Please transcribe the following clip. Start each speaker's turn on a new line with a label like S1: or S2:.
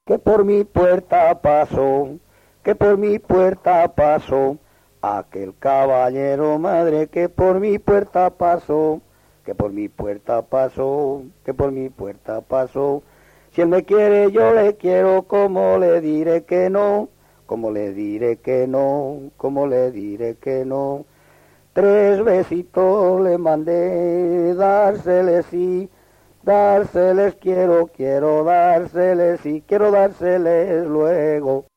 S1: que por mi puerta pasó, que por mi puerta pasó, aquel caballero madre que por mi puerta pasó, que por mi puerta pasó, que por mi puerta pasó. Si él me quiere, yo le quiero, como le diré que no, como le diré que no, como le diré que no. 3 besitos le mandé, dárseles sí, dárseles quiero, quiero dárseles sí, quiero dárseles luego.